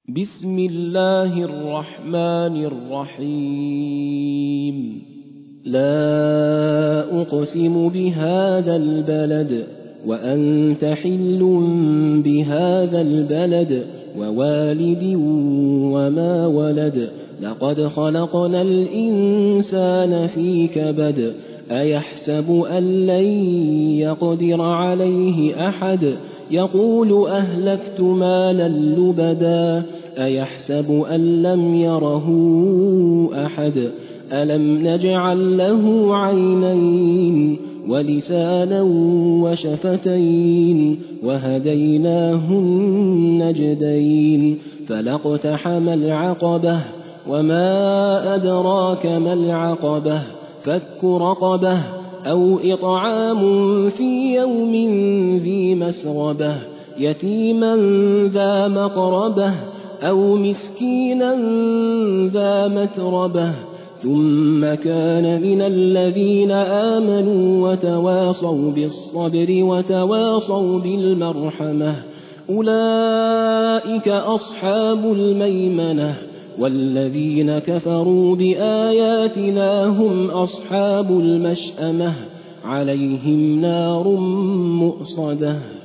بسم الله الرحمن الرحيم لا أقسم بهذا البلد وأنت حل بهذا البلد ووالد وما ولد لقد خلقنا الإنسان في كبد أيحسب أن لن يقدر عليه أحد يقول أهلكت مالا لبدا أيحسب أن لم يره أحد ألم نجعل له عينين ولسانا وشفتين وهديناه النجدين فلاقتحم العقبة وما أدراك ما العقبة فك رقبة أو إطعام في يوم ذي مسغبة يتيما ذا مقربة أو مسكينا ذا متربة ثم كان من الذين آمنوا وتواصوا بالصبر وتواصوا بالمرحمة أولئك أصحاب الميمنة والذين كفروا بآياتنا هم أصحاب المشأمة عليهم نار مؤصدة